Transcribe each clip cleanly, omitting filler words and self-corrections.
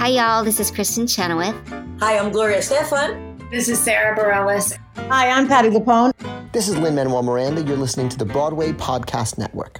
Hi, y'all. This is Kristen Chenoweth. Hi, I'm Gloria Stefan. This is Sarah Bareilles. Hi, I'm Patti LuPone. This is Lin-Manuel Miranda. You're listening to the Broadway Podcast Network.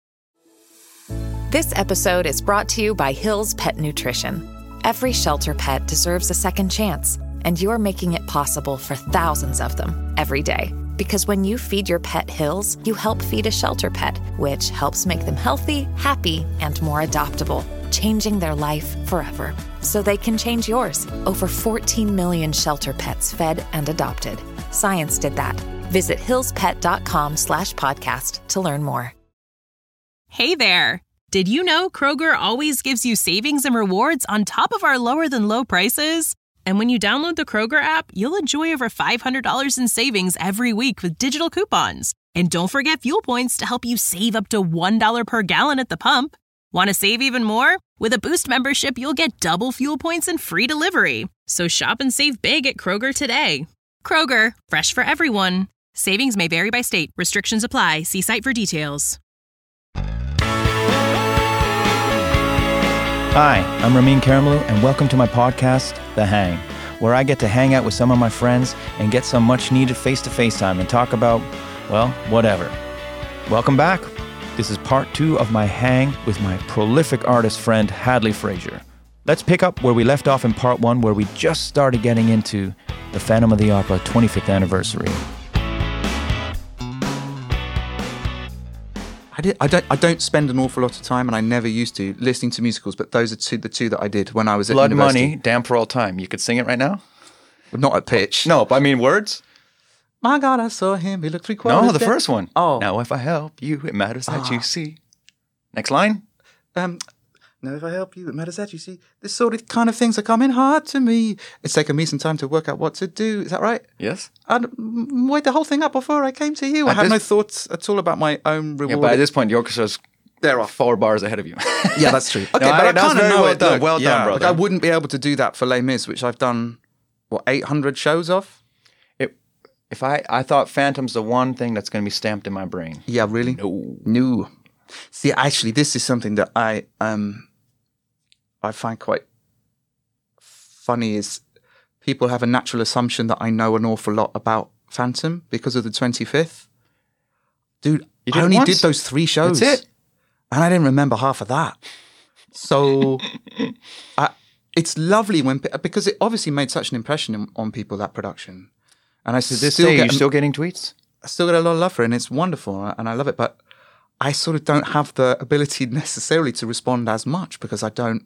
This episode is brought to you by Hill's Pet Nutrition. Every shelter pet deserves a second chance, and you're making it possible for thousands of them every day. Because when you feed your pet Hill's, you help feed a shelter pet, which helps make them healthy, happy, and more adoptable, changing their life forever. So they can change yours. Over 14 million shelter pets fed and adopted. Science did that. Visit hillspet.com/podcast to learn more. Hey there. Did you know Kroger always gives you savings and rewards on top of our lower than low prices? And when you download the Kroger app, you'll enjoy over $500 in savings every week with digital coupons. And don't forget fuel points to help you save up to $1 per gallon at the pump. Want to save even more? With a Boost membership, you'll get double fuel points and free delivery. So shop and save big at Kroger today. Kroger, fresh for everyone. Savings may vary by state. Restrictions apply. See site for details. Hi, I'm Ramin Karimloo, and welcome to my podcast, The Hang, where I get to hang out with some of my friends and get some much-needed face-to-face time and talk about, well, whatever. Welcome back. This is part 2 of my hang with my prolific artist friend, Hadley Fraser. Let's pick up where we left off in part 1, where we just started getting into the Phantom of the Opera 25th anniversary. I don't spend an awful lot of time, and I never used to, listening to musicals, but those are the two that I did when I was at Blood university. Money, Damn for All Time. You could sing it right now? Not at pitch. No, but I mean words? My God, I saw him. He looked 3/4 No, the dead. first one. Oh. Now if I help you, it matters that you see. Next line? Now if I help you, it matters that you see. This sort of kind of things are coming hard to me. It's taken me some time to work out what to do. Is that right? Yes. I'd weighed the whole thing up before I came to you. I had no thoughts at all about my own reward. Yeah, but at this point, the orchestra's They're off 4 bars ahead of you. Yeah, that's true. Okay, No, but I that was kind of very know well it. done. Look, Well done, brother. Like, I wouldn't be able to do that for Les Mis, which I've done, 800 shows of? If I thought Phantom's the one thing that's going to be stamped in my brain. Yeah, really? No. See, actually, this is something that I find quite funny is people have a natural assumption that I know an awful lot about Phantom because of the 25th. Dude, I only did those 3 shows. That's it. And I didn't remember half of that. So it's lovely because it obviously made such an impression on people, that production. And I To this day, you're still getting tweets? I still get a lot of love for it, and it's wonderful, and I love it. But I sort of don't have the ability necessarily to respond as much because I don't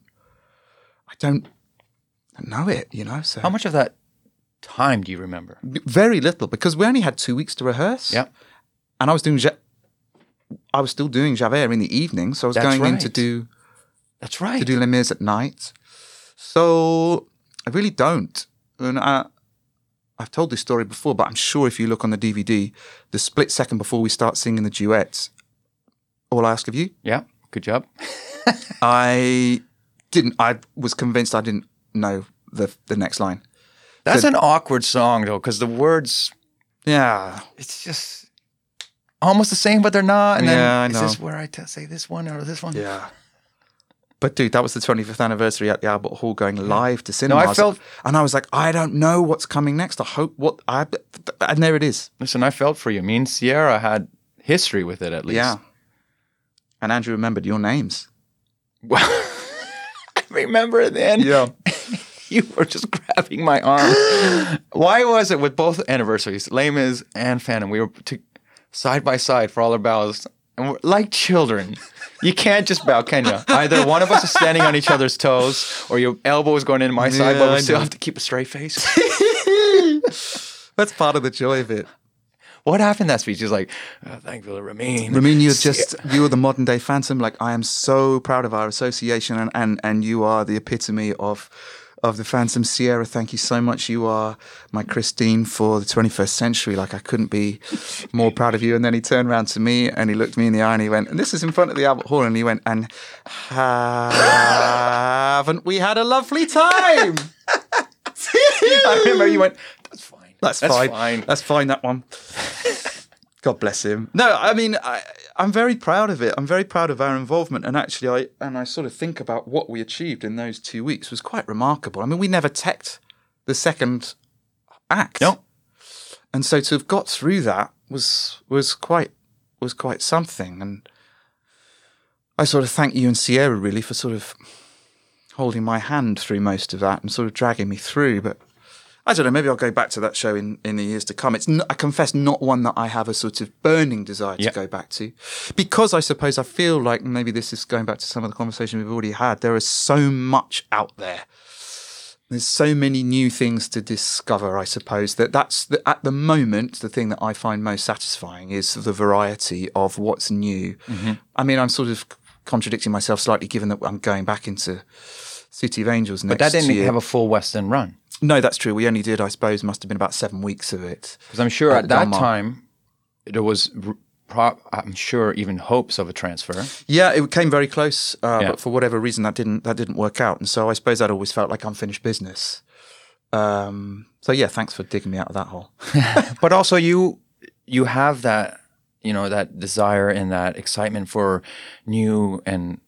know it, So How much of that time do you remember? very little, because we only had 2 weeks to rehearse. Yeah. And I was still doing Javert in the evening, so I was That's going in right. to do That's right. to do Les Mis at night. So I really don't. And I've told this story before, but I'm sure if you look on the DVD, the split second before we start singing the duets, all I ask of you. Yeah, good job. I was convinced I didn't know the next line. That's an awkward song, though, because the words, Yeah. it's just almost the same, but they're not. And then, Yeah, I is know. this where I say this one or this one? Yeah. But dude, that was the 25th anniversary at the Albert Hall going live to cinemas. And I was like, I don't know what's coming next. I hope and there it is. Listen, I felt for you. Me and Sierra had history with it, at least. Yeah. And Andrew remembered your names. Well, I remember it then. Yeah. You were just grabbing my arm. Why was it with both anniversaries, Les Mis and Phantom, we were side by side for all our bows, and we're like children. You can't just bow, can you? Either one of us is standing on each other's toes, or your elbow is going into my side, but we still have to keep a straight face. That's part of the joy of it. What happened in that speech? He's like, thankful, Ramin. Ramin, you are the modern day Phantom. Like, I am so proud of our association, and you are the epitome of the Phantom. Sierra, thank you so much. You are my Christine for the 21st century. Like, I couldn't be more proud of you. And then he turned around to me and he looked me in the eye and he went, and this is in front of the Albert Hall, and he went, and haven't we had a lovely time? I remember you went, that's fine. That's fine. That's fine, that one. God bless him. No, I mean, I'm very proud of it. I'm very proud of our involvement. And actually, I sort of think about what we achieved in those 2 weeks was quite remarkable. I mean, we never teched the second act. No. And so to have got through that was quite something. And I sort of thank you and Sierra really for sort of holding my hand through most of that and sort of dragging me through. But I don't know, maybe I'll go back to that show in the years to come. It's not, I confess, not one that I have a sort of burning desire to go back to. Because I suppose I feel like, maybe this is going back to some of the conversation we've already had, there is so much out there. There's so many new things to discover, I suppose, that's at the moment, the thing that I find most satisfying is the variety of what's new. Mm-hmm. I mean, I'm sort of contradicting myself slightly given that I'm going back into City of Angels next year. But that didn't have a full West End run. No, that's true. We only did, I suppose, must have been about 7 weeks of it. Because I'm sure at that time, there was, I'm sure, even hopes of a transfer. Yeah, it came very close, but for whatever reason, that didn't work out. And so I suppose that always felt like unfinished business. So yeah, thanks for digging me out of that hole. But also, you have that, that desire and that excitement for new and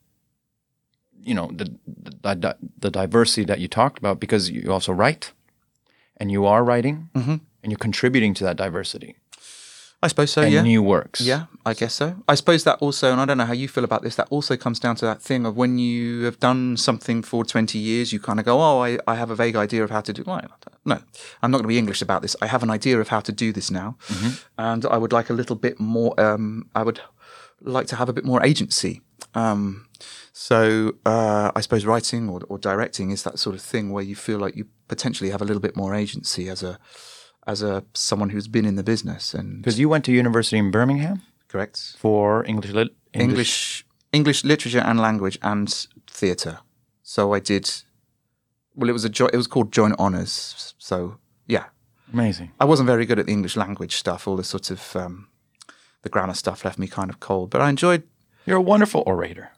the diversity that you talked about, because you also write, and you are writing, and you're contributing to that diversity. I suppose so, and new works. Yeah, I guess so. I suppose that also, and I don't know how you feel about this, that also comes down to that thing of when you have done something for 20 years, you kind of go, I have a vague idea of how to do it. No, I'm not going to be English about this. I have an idea of how to do this now, and I would like a little bit more, I would like to have a bit more agency. So I suppose writing or directing is that sort of thing where you feel like you potentially have a little bit more agency as a someone who's been in the business. And because you went to university in Birmingham, correct, for English literature and language and theatre. So I did. Well, it was called joint honours. So yeah, amazing. I wasn't very good at the English language stuff. All the sort of the grammar stuff left me kind of cold, but I enjoyed. You're a wonderful orator.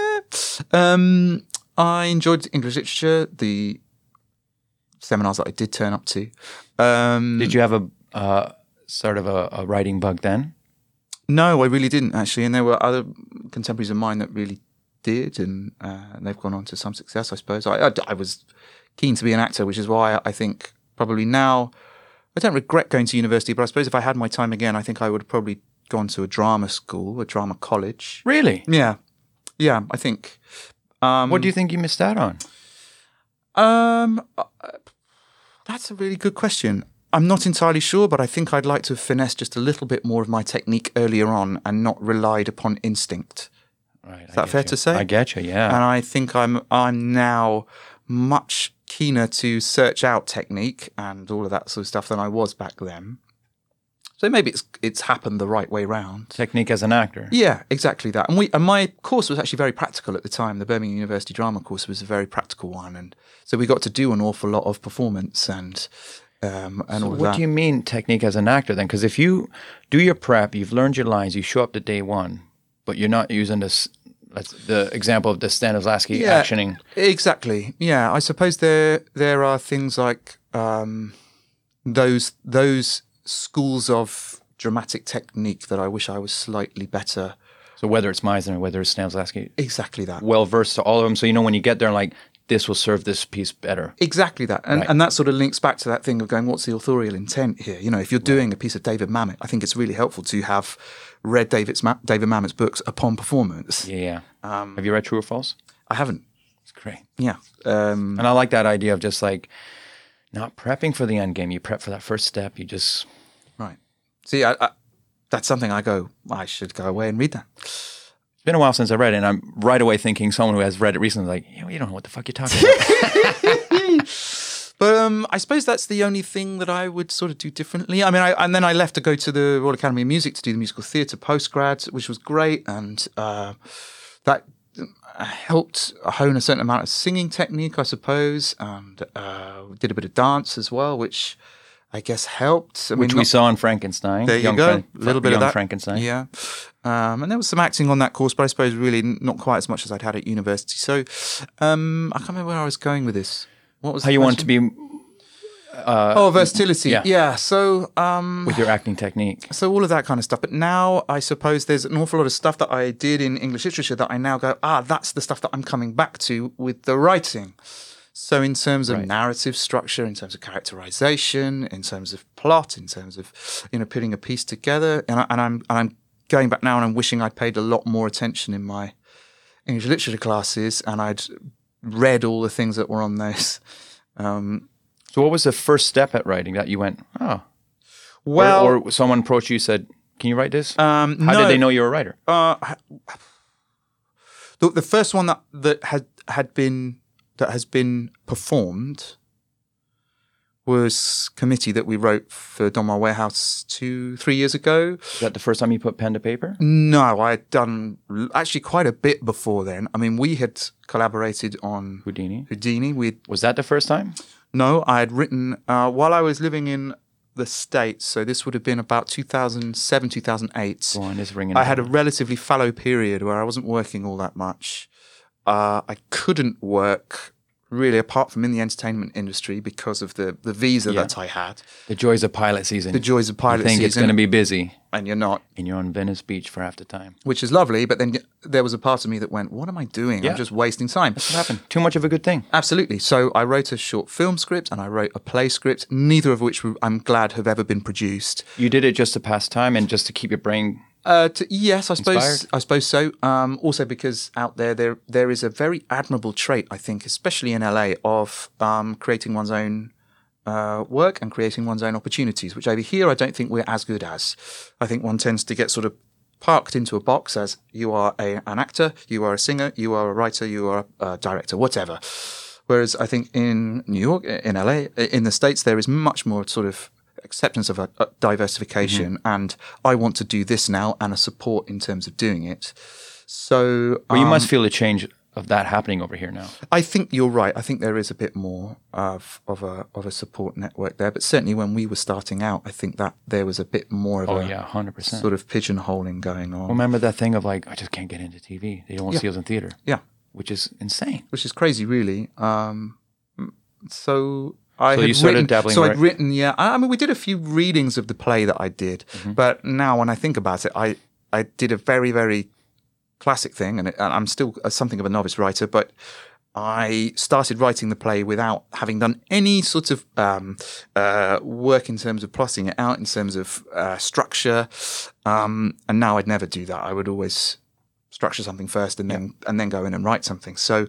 I enjoyed English literature, the seminars that I did turn up to. Did you have a sort of a writing bug then? No, I really didn't actually. And there were other contemporaries of mine that really did, and they've gone on to some success, I suppose. I was keen to be an actor, which is why I think probably now I don't regret going to university, but I suppose if I had my time again, I think I would have probably gone to a drama school, a drama college. Really? Yeah. Yeah, I think. What do you think you missed out on? That's a really good question. I'm not entirely sure, but I think I'd like to finesse just a little bit more of my technique earlier on and not relied upon instinct. Right. Is that fair to say? I get you, yeah. And I think I'm now much keener to search out technique and all of that sort of stuff than I was back then. So maybe it's happened the right way round. Technique as an actor. Yeah, exactly that. And my course was actually very practical at the time. The Birmingham University drama course was a very practical one, and so we got to do an awful lot of performance and all of that. What do you mean technique as an actor then? Because if you do your prep, you've learned your lines, you show up to day one, but you're not using this. The example of the Stanislavski actioning. Exactly. Yeah, I suppose there are things like those schools of dramatic technique that I wish I was slightly better. So whether it's Meisner, whether it's Stanislavski. Exactly that. Well versed to all of them. So when you get there, like, this will serve this piece better. Exactly that. And that sort of links back to that thing of going, what's the authorial intent here? If you're doing a piece of David Mamet, I think it's really helpful to have read David Mamet's books upon performance. Yeah. Have you read True or False? I haven't. It's great. Yeah. And I like that idea of just like not prepping for the end game. You prep for that first step. You just... Right. See, I that's something I should go away and read that. It's been a while since I read it, and I'm right away thinking someone who has read it recently, like, you don't know what the fuck you're talking about. But I suppose that's the only thing that I would sort of do differently. I mean, and then I left to go to the Royal Academy of Music to do the musical theatre postgrad, which was great, and that helped hone a certain amount of singing technique, I suppose, and did a bit of dance as well, which I guess helped. Which we saw in Frankenstein. There you go. A little bit of that. Frankenstein. Yeah. And there was some acting on that course, but I suppose really not quite as much as I'd had at university. So I can't remember where I was going with this. What was how you want to be? Versatility. Yeah. So with your acting technique. So all of that kind of stuff. But now I suppose there's an awful lot of stuff that I did in English literature that I now go, that's the stuff that I'm coming back to with the writing. So in terms of narrative structure, in terms of characterization, in terms of plot, in terms of putting a piece together, and I'm going back now and I'm wishing I'd paid a lot more attention in my English literature classes and I'd read all the things that were on those. So what was the first step at writing that you went, well, or someone approached you and said, "Can you write this?" How no. did they know you were a writer? The first one that has been performed was Committee that we wrote for Donmar Warehouse 2-3 years ago. Is that the first time you put pen to paper? No, I had done actually quite a bit before then. I mean, we had collaborated on Houdini. Was that the first time? No, I had written while I was living in the States. So this would have been about 2007, 2008. Go on, it's ringing. I had a relatively fallow period where I wasn't working all that much. I couldn't work really apart from in the entertainment industry because of the visa that I had. The joys of pilot season. The joys of pilot season. You think it's going to be busy. And you're not. And you're on Venice Beach for half the time. Which is lovely, but then there was a part of me that went, what am I doing? I'm just wasting time. That's what happened. Too much of a good thing. Absolutely. So I wrote a short film script and I wrote a play script, neither of which I'm glad have ever been produced. You did it just to pass time and just to keep your brain yes, I suppose. inspired? I suppose so. Also, because out there is a very admirable trait, I think, especially in LA, of creating one's own work and creating one's own opportunities, which over here I don't think we're as good as. I think one tends to get sort of parked into a box as you are an actor, you are a singer, you are a writer, you are a director, whatever. Whereas I think in New York, in LA, in the States, there is much more sort of acceptance of a diversification, and I want to do this now, and a support in terms of doing it. So, well, you must feel a change of that happening over here now. I think you're right. I think there is a bit more of a support network there, but certainly when we were starting out, I think that there was a bit more of 100%. Sort of pigeonholing going on. Remember that thing of like, I just can't get into TV. They don't want to see us in theater. Yeah, which is insane. Which is crazy, really. So I'd written, I mean, we did a few readings of the play that I did, but now when I think about it, I did a very, very classic thing, and I'm still something of a novice writer, but I started writing the play without having done any sort of work in terms of plotting it out, in terms of structure, and now I'd never do that. I would always structure something first and then go in and write something. So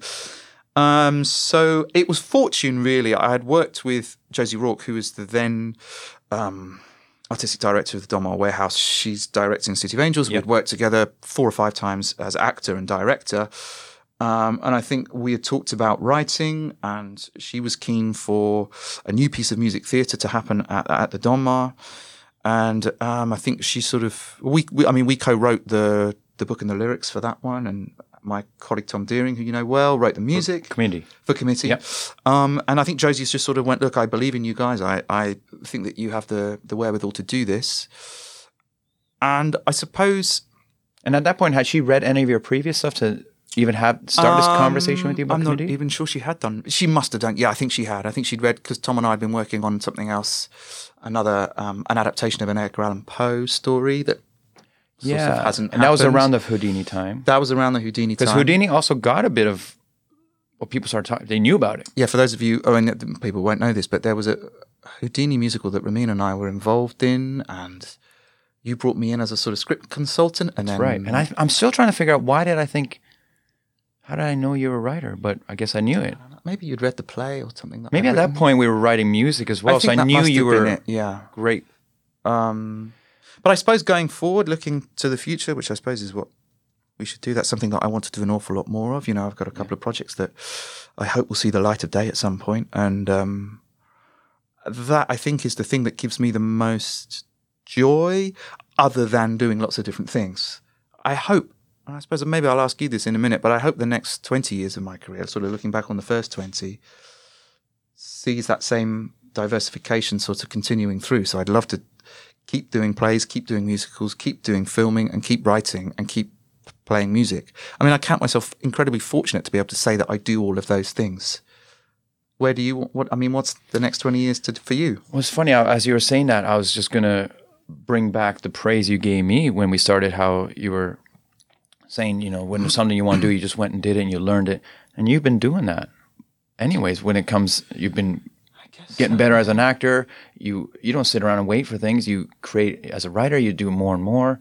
it was fortune, really. I had worked with Josie Rourke, who was the then artistic director of the Donmar Warehouse. She's directing City of Angels. We'd worked together 4 or 5 times as actor and director. And I think we had talked about writing, and she was keen for a new piece of music theatre to happen at the Donmar. And I think she sort of, we co-wrote the book and the lyrics for that one, and my colleague Tom Deering, who you know well, wrote the music for Committee. Yep. And I think Josie's just sort of went, look, I believe in you guys. I think that you have the wherewithal to do this. And I suppose... And at that point, had she read any of your previous stuff to even start this conversation with you about Committee? I'm not even sure she had done. She must have done. Yeah, I think she had. I think she'd read, because Tom and I had been working on something else, an adaptation of an Edgar Allan Poe story that hasn't and that was around the Houdini time. That was around the Houdini time. Because Houdini also got a bit of, people started talking, they knew about it. Yeah, for those of you, people won't know this, but there was a Houdini musical that Ramin and I were involved in, and you brought me in as a sort of script consultant. And That's right. And I'm still trying to figure out how did I know you were a writer? But I guess I knew it. Maybe you'd read the play or something. Maybe at that point we were writing music as well, so I knew you were great. But I suppose going forward, looking to the future, which I suppose is what we should do, that's something that I want to do an awful lot more of. You know, I've got a couple of projects that I hope will see the light of day at some point. And that, I think, is the thing that gives me the most joy, other than doing lots of different things. I hope, and I suppose maybe I'll ask you this in a minute, but I hope the next 20 years of my career, sort of looking back on the first 20, sees that same diversification sort of continuing through. So I'd love to keep doing plays, keep doing musicals, keep doing filming, and keep writing and keep playing music. I mean, I count myself incredibly fortunate to be able to say that I do all of those things. where do you, what's the next 20 years for you? Well, it's funny, as you were saying that, I was just going to bring back the praise you gave me when we started, how you were saying, when there's something you want to do, you just went and did it and you learned it. And you've been doing that. Anyways, when it comes, you've been getting better as an actor. You don't sit around and wait for things. You create, as a writer, you do more and more.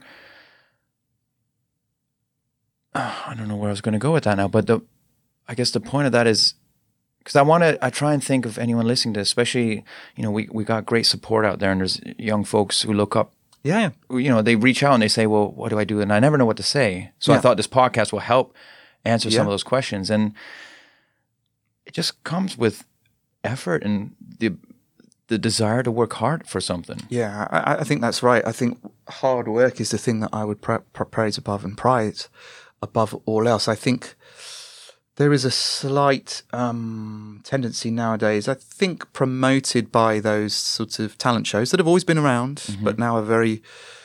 I don't know where I was going to go with that now, but I guess the point of that is, because I try and think of anyone listening to this, especially, we got great support out there, and there's young folks who look up. Yeah. They reach out and they say, well, what do I do? And I never know what to say. So I thought this podcast will help answer some of those questions. And it just comes with effort and the desire to work hard for something. Yeah, I think that's right. I think hard work is the thing that I would praise above and prize above all else. I think there is a slight tendency nowadays, I think promoted by those sorts of talent shows that have always been around, but now a very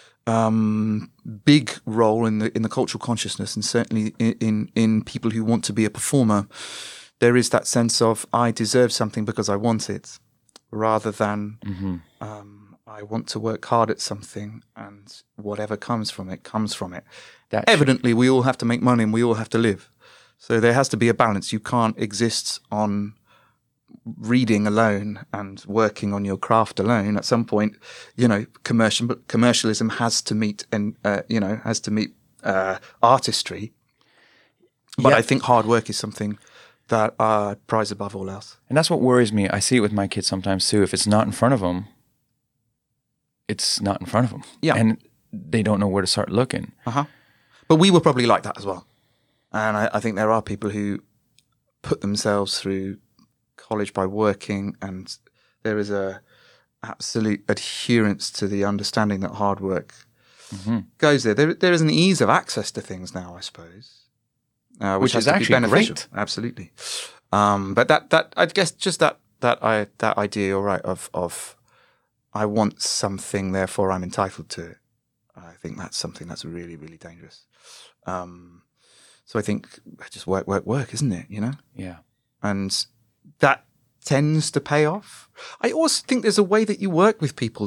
big role in the cultural consciousness, and certainly in people who want to be a performer. There is that sense of, I deserve something because I want it, rather than I want to work hard at something and whatever comes from it, comes from it. Evidently, we all have to make money and we all have to live. So there has to be a balance. You can't exist on reading alone and working on your craft alone. At some point, commercialism has to meet artistry. But I think hard work is something that I prize above all else. And that's what worries me. I see it with my kids sometimes too. If it's not in front of them, it's not in front of them. Yeah. And they don't know where to start looking. But we were probably like that as well. And I think there are people who put themselves through college by working, and there is a absolute adherence to the understanding that hard work goes there. There is an ease of access to things now, I suppose, which is actually beneficial. Great. Absolutely. But that I guess just that idea, you're right, of I want something, therefore I'm entitled to it. I think that's something that's really, really dangerous. So I think just work, isn't it? Yeah. And that tends to pay off. I also think there's a way that you work with people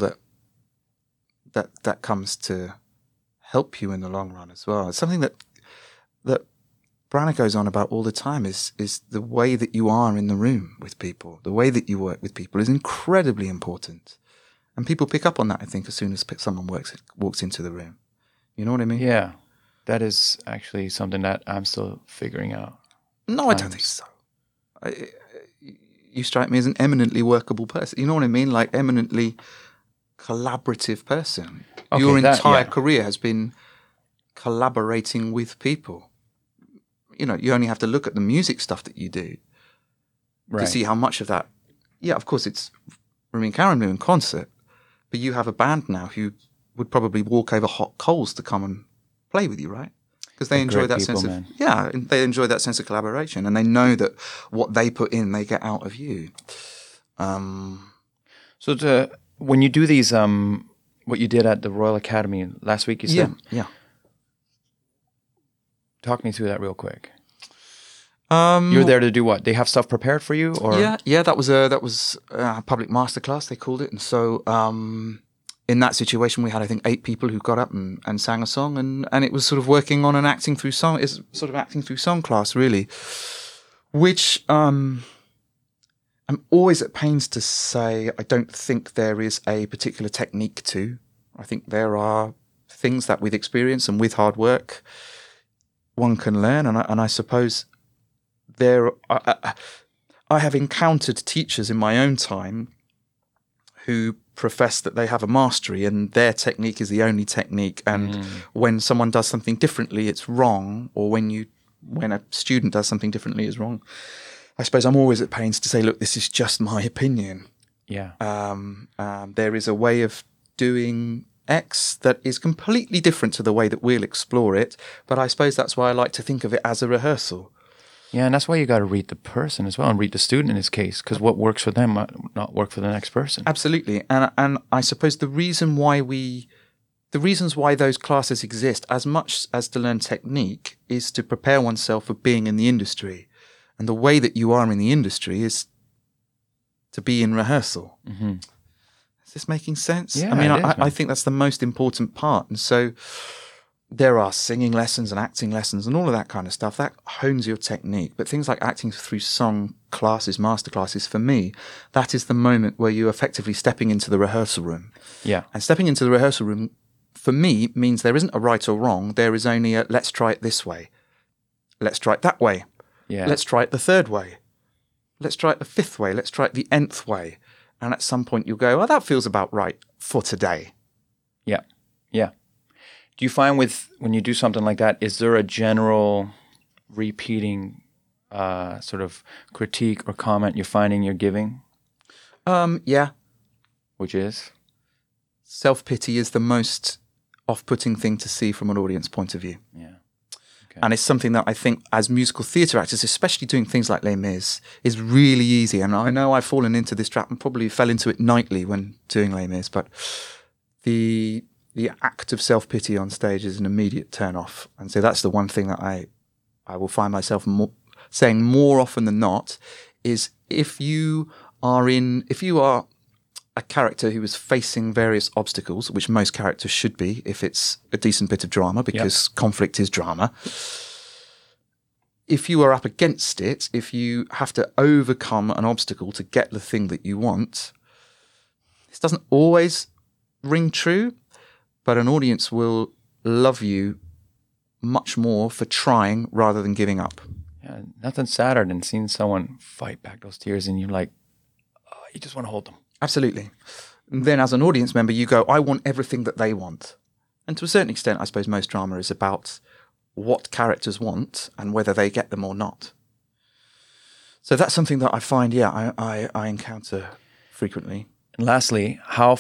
that comes to help you in the long run as well. It's something that Branagh goes on about all the time is the way that you are in the room with people. The way that you work with people is incredibly important. And people pick up on that, I think, as soon as someone walks into the room. You know what I mean? Yeah. That is actually something that I'm still figuring out. No, I don't think so. You strike me as an eminently workable person. You know what I mean? Like, eminently collaborative person. Okay, your entire career has been collaborating with people. You only have to look at the music stuff that you do to see how much of that. Yeah, of course, it's Ramin Karimloo in concert, but you have a band now who would probably walk over hot coals to come and play with you, right? Because they enjoy that sense of they enjoy that sense of collaboration, and they know that what they put in, they get out of you. So when you do these, what you did at the Royal Academy last week, you said, talk me through that real quick. You're there to do what? They have stuff prepared for you, or that was a public masterclass, they called it, and so. In that situation, we had, I think, 8 people who got up and sang a song, and it was sort of working on an acting through song class, really, which I'm always at pains to say I don't think there is a particular technique to. I think there are things that with experience and with hard work one can learn, and I suppose I have encountered teachers in my own time who profess that they have a mastery and their technique is the only technique, and when someone does something differently, it's wrong, or when a student does something differently, it's wrong. I suppose I'm always at pains to say, look, this is just my opinion. Yeah. There is a way of doing X that is completely different to the way that we'll explore it, but I suppose that's why I like to think of it as a rehearsal. Yeah, and that's why you got to read the person as well, and read the student in this case, because what works for them might not work for the next person. Absolutely, and I suppose the reasons why those classes exist, as much as to learn technique, is to prepare oneself for being in the industry, and the way that you are in the industry is to be in rehearsal. Is this making sense? Yeah, I mean, it is, I think that's the most important part. And so there are singing lessons and acting lessons and all of that kind of stuff. That hones your technique. But things like acting through song classes, master classes, for me, that is the moment where you're effectively stepping into the rehearsal room. Yeah. And stepping into the rehearsal room, for me, means there isn't a right or wrong. There is only a let's try it this way. Let's try it that way. Yeah. Let's try it the third way. Let's try it the fifth way. Let's try it the nth way. And at some point you'll go, oh, that feels about right for today. Yeah. Yeah. Do you find when you do something like that, is there a general repeating sort of critique or comment you're finding you're giving? Yeah. Which is? Self-pity is the most off-putting thing to see from an audience point of view. Yeah. Okay. And it's something that I think as musical theatre actors, especially doing things like Les Mis, is really easy. And I know I've fallen into this trap and probably fell into it nightly when doing Les Mis, but the act of self-pity on stage is an immediate turn-off. And so that's the one thing that I will find myself saying more often than not is if you are a character who is facing various obstacles, which most characters should be if it's a decent bit of drama, because conflict is drama. If you are up against it, if you have to overcome an obstacle to get the thing that you want, this doesn't always ring true, but an audience will love you much more for trying rather than giving up. Yeah, nothing sadder than seeing someone fight back those tears and you're like, oh, you just want to hold them. Absolutely. And then as an audience member, you go, I want everything that they want. And to a certain extent, I suppose most drama is about what characters want and whether they get them or not. So that's something that I find, I encounter frequently. And lastly, how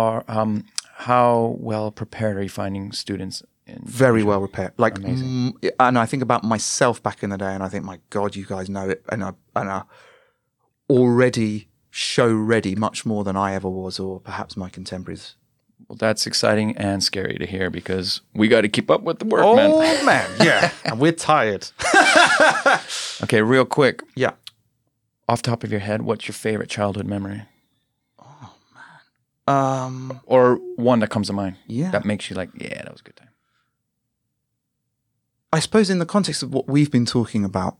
well prepared are you finding students? Very well prepared. Like, amazing. And I think about myself back in the day and I think, my God, you guys know it and are already show ready much more than I ever was, or perhaps my contemporaries. Well, that's exciting and scary to hear because we got to keep up with the work, man. Yeah. And we're tired. Okay, real quick. Yeah. Off the top of your head, what's your favorite childhood memory? Oh, man. Or one that comes to mind. Yeah. That makes you like, yeah, that was a good time. I suppose in the context of what we've been talking about,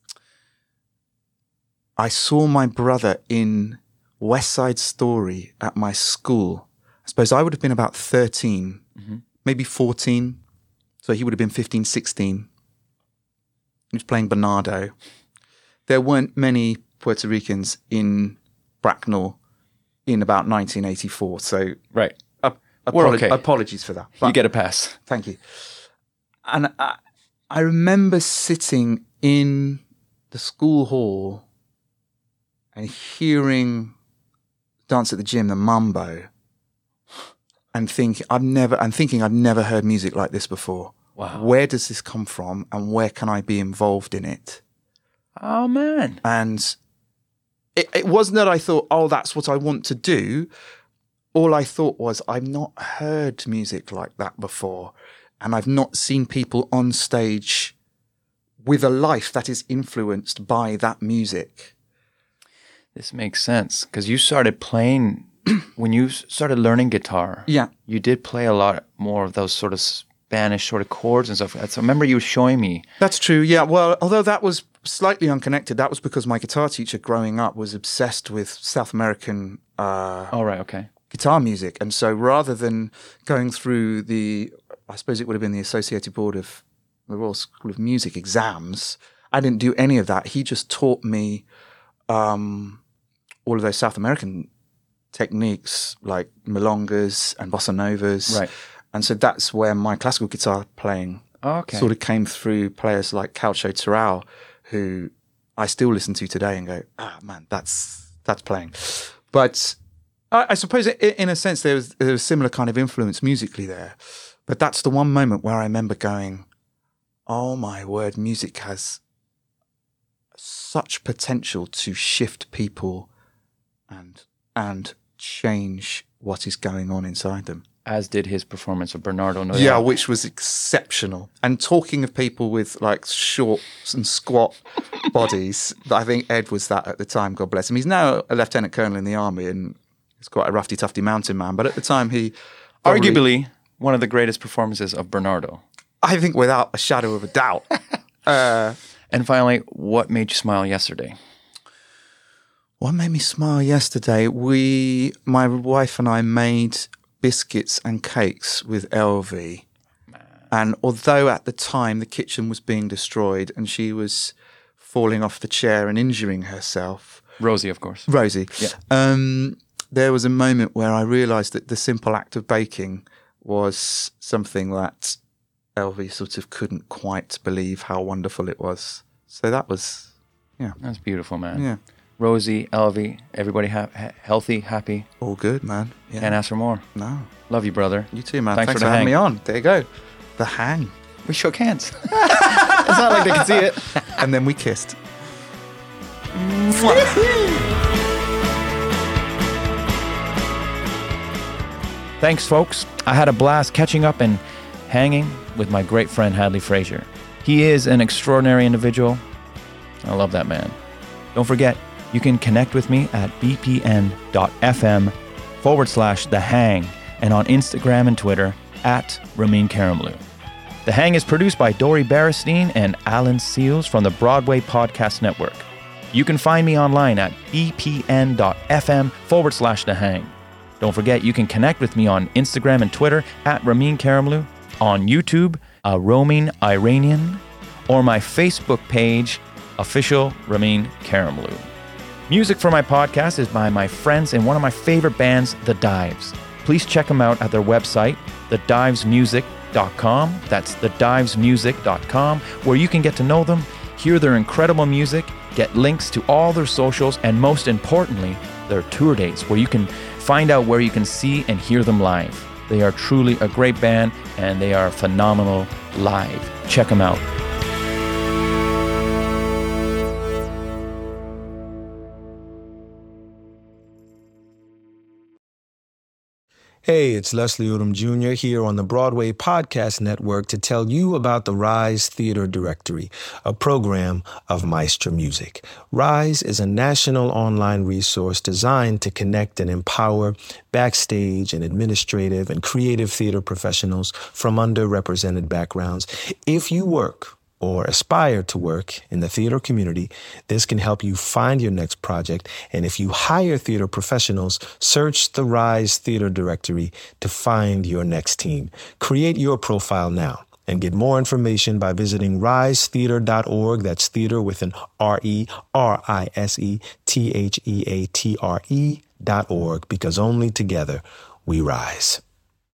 I saw my brother in West Side Story at my school. I suppose I would have been about 13, maybe 14. So he would have been 15, 16. He was playing Bernardo. There weren't many Puerto Ricans in Bracknell in about 1984. So right. We're okay. Apologies for that. You get a pass. Thank you. And I remember sitting in the school hall and hearing Dance at the Gym, the Mambo, and thinking I've never heard music like this before. Wow. Where does this come from and where can I be involved in it? Oh, man. And it wasn't that I thought, oh, that's what I want to do. All I thought was, I've not heard music like that before. And I've not seen people on stage with a life that is influenced by that music. This makes sense because you started playing when you started learning guitar. Yeah. You did play a lot more of those sort of Spanish sort of chords and stuff. So I remember you showing me. That's true. Yeah. Well, although that was slightly unconnected, that was because my guitar teacher growing up was obsessed with South American guitar music. And so rather than going through I suppose it would have been the Associated Board of the Royal School of Music exams, I didn't do any of that. He just taught me all of those South American techniques like milongas and bossa novas. Right. And so that's where my classical guitar playing sort of came through players like Caucho Terral, who I still listen to today and go, man, that's playing. But I suppose in a sense there was a similar kind of influence musically there. But that's the one moment where I remember going, oh my word, music has such potential to shift people and change what is going on inside them. as did his performance of Bernardo. No Yeah, doubt. which was exceptional. And talking of people with like short and squat bodies, I think Ed was that at the time, God bless him. He's now a lieutenant colonel in the army and he's quite a roughy-tufty mountain man. But at the time, he... Arguably one of the greatest performances of Bernardo. I think without a shadow of a doubt. And finally, what made you smile yesterday? What made me smile yesterday? My wife and I made biscuits and cakes with LV. And although at the time the kitchen was being destroyed and she was falling off the chair and injuring herself. Rosie, of course. Rosie. Yeah. There was a moment where I realised that the simple act of baking was something that LV sort of couldn't quite believe how wonderful it was. So that was, yeah. That's beautiful, man. Yeah. Rosie, Elvie, everybody healthy, happy. All good, man. Yeah. Can't ask for more. No. Love you, brother. You too, man. Thanks Thanks for for the having me hang. on. There you go. The hang. We shook hands. It's not like they can see it. And then we kissed. Thanks, folks. I had a blast catching up and hanging with my great friend Hadley Frazier. He is an extraordinary individual. I love that man. Don't forget, you can connect with me at bpn.fm/The Hang and on Instagram and Twitter at Ramin Karimloo. The Hang is produced by Dori Baristine and Alan Seals from the Broadway Podcast Network. You can find me online at bpn.fm/The Hang. Don't forget, you can connect with me on Instagram and Twitter at Ramin Karimloo, on YouTube, a roaming Iranian, or my Facebook page, official Ramin Karimloo. Music for my podcast is by my friends in one of my favorite bands, The Dives. Please check them out at their website, thedivesmusic.com. That's thedivesmusic.com, where you can get to know them, hear their incredible music, get links to all their socials, and most importantly, their tour dates, where you can find out where you can see and hear them live. They are truly a great band, and they are phenomenal live. Check them out. Hey, it's Leslie Odom Jr. here on the Broadway Podcast Network to tell you about the Rise Theater Directory, a program of Maestro Music. Rise is a national online resource designed to connect and empower backstage and administrative and creative theater professionals from underrepresented backgrounds. If you work or aspire to work in the theater community, this can help you find your next project. And if you hire theater professionals, search the Rise Theater Directory to find your next team. Create your profile now and get more information by visiting risetheater.org. That's theater with an RERISETHEATRE.org, because only together we rise.